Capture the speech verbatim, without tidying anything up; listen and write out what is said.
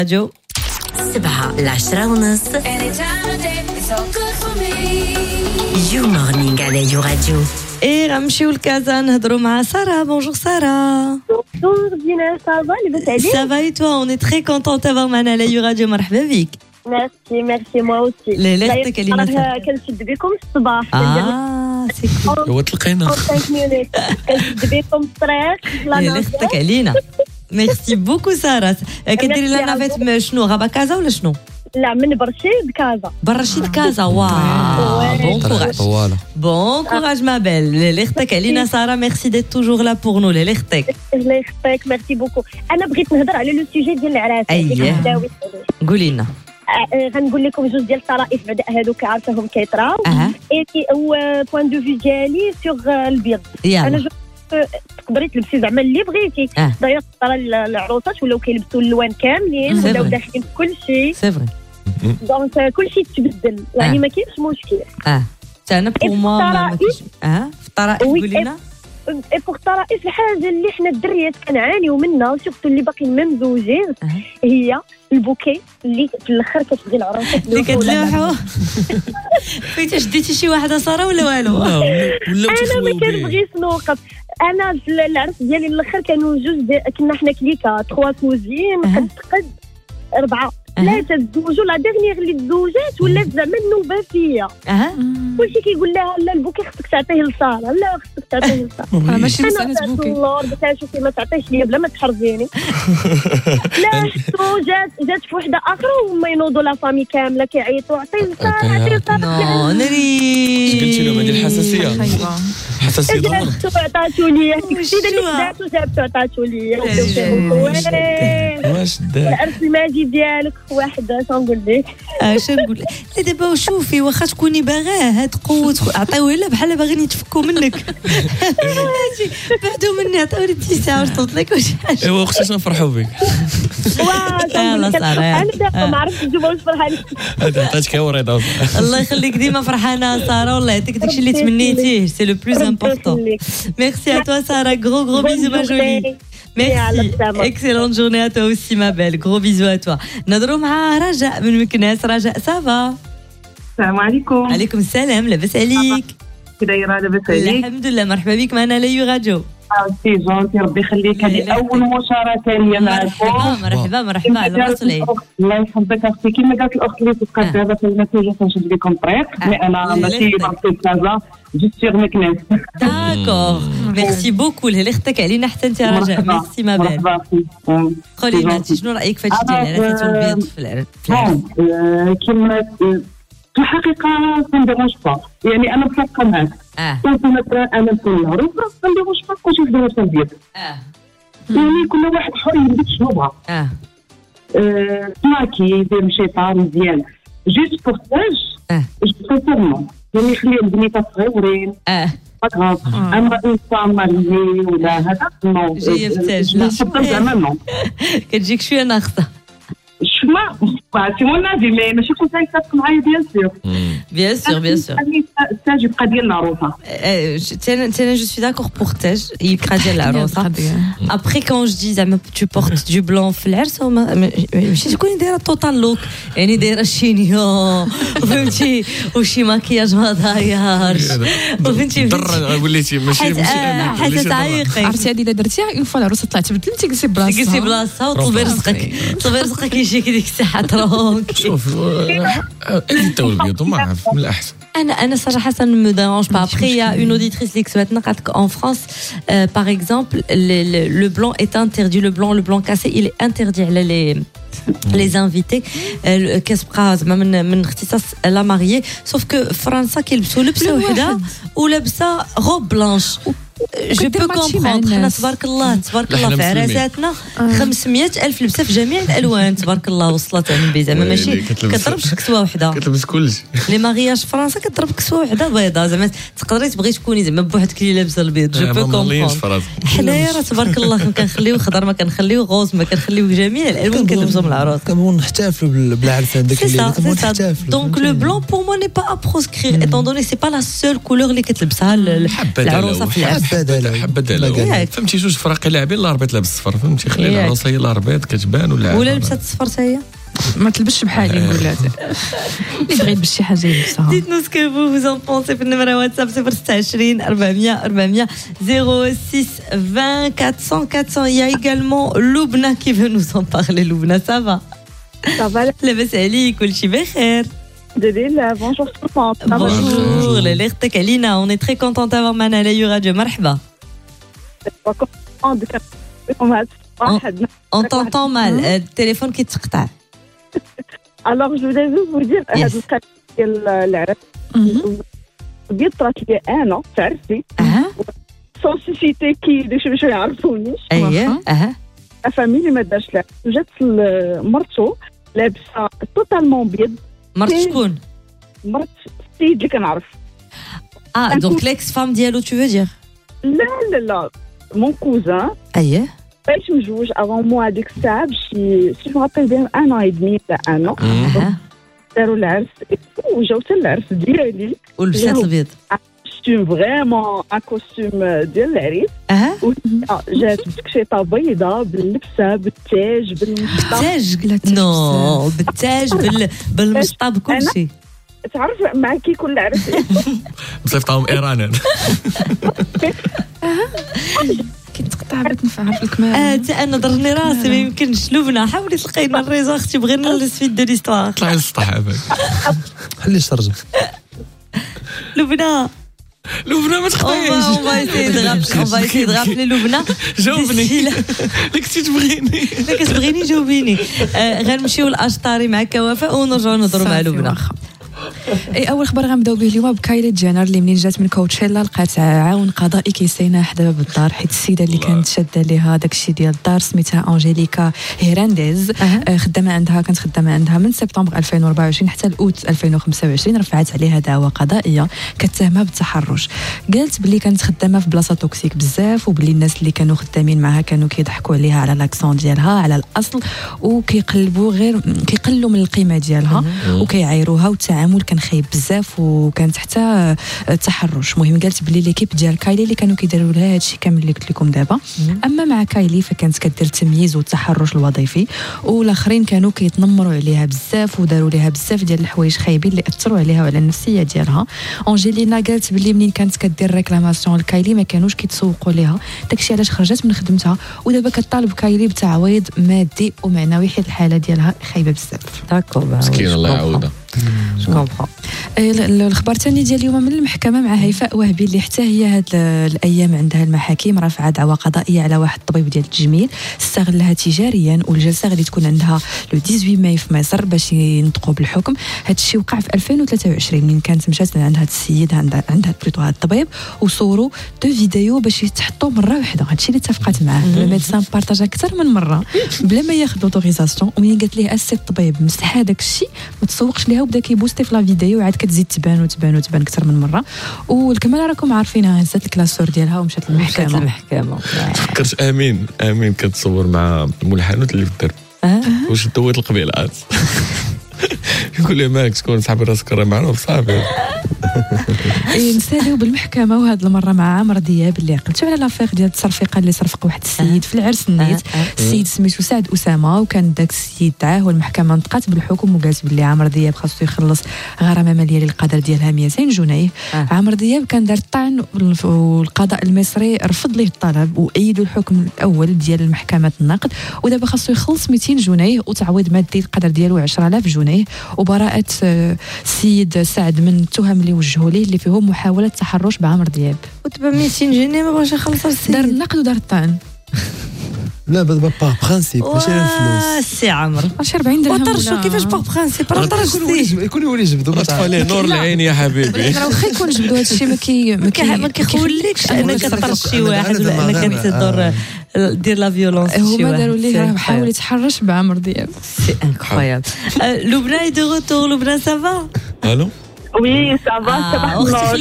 راديو سبعة العشرة ونص يو مورنينغ على يو راديو. ايه غنمشيو لكازا نهضروا مع سارة. بونجور سارة. Bonjour Dina, ça va, les batailles? Ça va et toi? On est très content d'avoir معنا على يو راديو. مرحبا بك. Merci, merci moi aussi. ليلتك اللي كنشد بكم الصباح. اه سي كول. هو تلقينا خمسة مينوت كنشد بكم الطريق. ليلتك علينا. ميرسي بوكو سارة. كديري لنا فات شنو غابا كازا ولا شنو؟ لا من برشيد كازا. برشيد كازا. واو بون كوراج. بون كوراج ما بيل. ليختك علينا سارة. ميرسي ديت توجور لا بور نو. ليختك الله يخطيك. ميرسي بوكو. انا بغيت نهضر على لو سوجي ديال العراس. اييه قولي لنا. غنقول لكم جوج ديال الطرائف بعدا هادوك عارفاهم كيطراو. اي او بوين دو في ديالي سوغ البيض. انا تقدري تلبسي زعما اللي بغيتي. دايوغ ترى العروسات ولاو كيلبسوا اللوان كاملين ولاو داخلين بكل شيء. سي فري. دونك كل شيء تبدل يعني ما كاينش مشكل. اه انا بو ما اه في الطرائف قولي لنا. اي بوغ الطرائف الحاجه اللي حنا الدريات كنعانيو منها سورتو اللي باقيين ممزوجين هي البوكي اللي في الاخر كتدي العروسه اللي كتلوحوا. فايت شديتي شي واحده ساره ولا والو؟ ولا انا ما كنبغيش نوقف. انا في العرس ديالي الاخر كانوا جوج كنا حنا كليكا تخوا كوزين قد قد اربعه ثلاثه تزوجوا. لا ديرنيير اللي تزوجات ولات زعما النوبه فيا. اها كلشي كيقول لها لا البوكي خصك تعطيه لساره. لا خصك تعطيه لساره. ماشي مساله بوكي. الله بتا شوفي ما تعطيش ليا بلا ما تحرزيني. لا شتو جات جات في وحده اخرى وهما ينوضوا لا فامي كامله كيعيطوا عطيه لساره عطيه لساره. نو نري قلتي لهم هذه الحساسيه. حساسيه ضرب. عطاتو ليا كنتي داك داتو جابتو عطاتو ليا. واش داك العرس الماجي ديالك واحد شنقول لك. اش نقول لك. لا دابا شوفي واخا تكوني باغاه هاد قوه عطيوه لها بحال باغيين يتفكوا منك. بعدوا مني عطيو لي تيساع واش طلت لك واش حاجه. ايوا اختي نفرحوا بك. انا دابا ما عرفتش نجاوب واش فرحانه. هذا عطاتك وريضه. الله يخليك ديما فرحانه ساره. والله يعطيك داكشي اللي تمنيتيه. سي لو بلوز امبورطون. ميرسي ا توا ساره. Gros gros bisous ma jolie. Merci. Excellente journée à toi aussi ma belle. Gros bisous à toi. نضروا مع رجاء من مكناس. رجاء سافا. السلام عليكم. عليكم السلام. لاباس عليك؟ كي دايره؟ لاباس عليك؟ الحمد لله. مرحبا بك معنا على يو راديو. سي جونتي ربي يخليك. هذه اول مشاركه لي معكم. مرحبا مرحبا على راسي. الله يحفظك اختي. كما قالت الاخت اللي تبقى دابا كاينه توجور كنشد لكم الطريق. مي انا ماشي بنصيب كازا جست سيغ مكناس. داكور ميرسي بوكو. اللي اختك علينا حتى انت رجاء. ميرسي ما بال. قولي لنا انت شنو رايك في هادشي ديال العراسات والبيض في العرس؟ كما في الحقيقه ما نديروش با. يعني انا متفقه معاك. اه كنت مثلا انا نكون معروفه ما نديروش با كلشي يدير واش ندير. اه يعني كل واحد حر يلبس شنو بغا. اه ماكي يدير شي طار مزيان جوست بور تاج. اه جو بريفير يعني يخلي البنيتات صغيورين. اه باغاف. اما انسان ماريي ولا هذا نو جايه في تاج. لا زعما نو كتجيك شويه ناقصه. شما سي مون افي مي ماشي كل شيء يتفق معايا بيان سور. بيان سور بيان سور. التاج يبقى ديال العروسه. تانا تانا جو سوي داكور بور تاج يبقى ديال العروسه. ابخي كون جو دي زعما تو بورت دو بلون في العرس ماشي تكوني دايره توتال لوك. يعني دايره شينيو فهمتي وشي ماكياج ما دايرش وفهمتي ضر وليتي ماشي ماشي حتى تعيقي. عرفتي هذه اللي درتيها اون فوا العروسه طلعت بدلتي جلسي بلاصتها. جلسي بلاصتها وطلبي رزقك. طلبي رزقك يجيك ديك الساعه ترونك. شوف انت والبيض وما عرف من الاحسن. انا انا صراحه ça ne me dérange pas. Après il y a une auditrice اللي كتبت لنا قالت en France euh, par exemple le, le, le blanc est interdit. Le blanc le blanc cassé il est interdit على les les invités. كتبقى زعما من من اختصاص لا ماريي. سوف كو فرنسا كيلبسوا لبسه وحده ولبسه غوب بلانش. جو بو كومبروندر. حنا تبارك الله تبارك الله في عراساتنا خمسمية ألف لبسه في جميع الالوان تبارك الله وصلت النبي. زعما ماشي كتضربش كسوه وحده. كتلبس كلشي. لي مارياج فرنسا كتضرب كسوه وحده بيضاء. زعما تقدري تبغي تكوني زعما بوحدك اللي لابسه البيض. جو بو كومبروندر. حنايا راه تبارك الله ما كنخليو خضر ما كنخليو غوز ما كنخليو جميع الالوان كنلبسهم العروس. كنبغيو نحتفلوا بالعرس هذاك اللي كنبغيو نحتفلوا. دونك لو بلون بور مو ني با ا بروسكرير ايتون دوني سي با لا سول كولور اللي كتلبسها العروسه في العرس. بدل بدل فهمتي جوج فراقي لاعبين الاربيط لابس الصفر فهمتي خلي العروسه هي الاربيط كتبان ولا ولا لبست الصفر هي ما تلبسش بحالي نقول لها اللي بغيت باش شي حاجه يلبسها. Dites-nous ce que vous vous en pensez في النمرة واتساب صفر ستة عشرين أربعمية أربعمية صفر ستة عشرين عشرين أربعمية. Il y a également Loubna qui veut nous en parler. Loubna, ça va? Ça va. لاباس عليك كلشي بخير؟ دليل. Bonjour tout le monde. Bonjour. ليلتك علينا. On est très content d'avoir معنا على يو راديو. مرحبا. On t'entend mal. التليفون كيتقطع. Alors je voulais juste vous dire هذا القضيه ديال العرس بيض طرات لي انا تعرفتي سونسيتي كي باش باش يعرفونيش. اييه اها فاميلي ما دارش لا جات مرتو لابسه توتالمون بيض. مرت شكون؟ مرت السيد اللي كنعرف. اه دونك ليكس فام ديالو تو فو دير؟ لا لا لا مون كوزان. اييه باش مجوج افون مو هذيك الساعه بشي سي مابيل بيان ان اي دمي تاع انا داروا العرس وجاو حتى العرس ديالي ولبسات البيض كوستيم فريمون ان كوستيم ديال العريس. اها جات بتكشيطه بيضاء باللبسه بالتاج بالمشطه. بالتاج نو بالتاج بال بالمشطه بكل شيء. تعرف مع كي كل عرس مصيفطهم ايران كي تقطع بغيت نعرف الكمال. اه حتى انا ضرني راسي ما يمكنش. لبنى حاولي تلقينا الريزو اختي بغينا السفيد دو ليستوار. طلع للسطح عافاك خليش ترجع. لبنى لبنى ما تخطيش. اون فا ايسي دغاب اون فا ايسي دغاب لبنى. جاوبني لك تبغيني لك تبغيني جاوبيني. غنمشيو لاشطاري مع كوافه ونرجعوا نهضروا مع لبنى. اي اول خبر غنبداو به اليوم بكايلي جينر اللي منين جات من كوتشيلا لقات عاون قضائي كيسينا حدا باب الدار حيت السيده اللي كانت شاده ليها داكشي ديال الدار سميتها انجيليكا هيرانديز. أه. خدامه عندها كانت خدامه عندها من سبتمبر ألفين وأربعة وعشرين حتى لاوت ألفين وخمسة وعشرين. رفعت عليها دعوى قضائيه كتهمها بالتحرش. قالت بلي كانت خدامه في بلاصه توكسيك بزاف وبلي الناس اللي كانوا خدامين معها كانوا كيضحكوا عليها على لاكسون ديالها على الاصل وكيقلبوا غير كيقلوا من القيمه ديالها وكيعايروها والتعامل كان خايب بزاف وكانت حتى التحرش. المهم قالت بلي ليكيب ديال كايلي اللي كانوا كيديروا لها هادشي كامل اللي قلت لكم دابا. اما مع كايلي فكانت كدير التمييز والتحرش الوظيفي والاخرين كانوا كيتنمروا عليها بزاف وداروا لها بزاف ديال الحوايج خايبين اللي اثروا عليها وعلى النفسيه ديالها. انجيلينا قالت بلي منين كانت كدير ريكلاماسيون لكايلي ما كانوش كيتسوقوا ليها داكشي علاش خرجت من خدمتها ودابا كطالب كايلي بتعويض مادي ومعنوي حيت الحاله ديالها خايبه بزاف. داكور مسكين الله يعاودها. الخبر الثاني ديال اليوم من المحكمه مع هيفاء وهبي اللي حتى هي هاد الايام عندها المحاكم رافعه دعوى قضائيه على واحد الطبيب ديال التجميل استغلها تجاريا والجلسه غادي تكون عندها لو ثمانية عشر ماي في مصر باش ينطقوا بالحكم. هاد الشيء وقع في ألفين وثلاثة وعشرين من كانت مشات عند هاد السيد عندها عندها بلوتو هاد الطبيب وصوروا دو فيديو باش يتحطوا مره واحده. هادشي اللي اتفقت معاه الميدسان بارطاجا اكثر من مره بلا ما ياخذ اوتوريزاسيون ومنين قالت ليه السي الطبيب مسح هذاك الشيء ما تسوقش ليها وبدا كيبوستي في لا فيديو وعاد كتزيد تبان وتبان وتبان اكثر من مره والكمال راكم عارفينها هزات الكلاسور ديالها ومشات للمحكمه. المحكمه فكرت امين امين كتصور مع مول الحانوت اللي في الدرب واش دويت القبيلات يقول لي مالك شكون صاحب راسك راه معنا صافي. نساليو بالمحكمه وهاد المره مع عمرو دياب اللي عقلتو على لافير ديال التصرفيقه اللي صرفق واحد السيد في العرس النيت. السيد سميتو سعد اسامه وكان داك السيد دعاه والمحكمه نطقات بالحكم وقالت باللي عمرو دياب خاصو يخلص غرامه ماليه للقدر ديالها مئتين جنيه. عمرو دياب كان دار الطعن والقضاء المصري رفض ليه الطلب وايدوا الحكم الاول ديال محكمه النقد ودابا خاصو يخلص مئتين جنيه وتعويض مادي القدر ديالو عشرة آلاف جنيه وبراءه السيد سعد من التهم اللي وجهوا ليه اللي فيهم محاوله تحرش بعمرو دياب. ودابا مئتين جنيه ما بغاش يخلصوا السيد. دار النقد ودار الطعن. لا با با برانسيب ماشي الفلوس. سي عمرو ماشي أربعين درهم وطرشوا كيفاش با برانسيب راه طرشتي يكون يولي جبدوا ما تفاليه نور العين يا حبيبي. راه واخا يكون جبدوا هذا الشيء ما كي ما كيخولكش انك تطرش شي واحد ولا انك تدور دير لا فيولونس. هما داروا ليه حاول يتحرش بعمرو دياب. سي انكرويابل. لبنى دو روتور. لبنى سافا؟ الو وي سافا.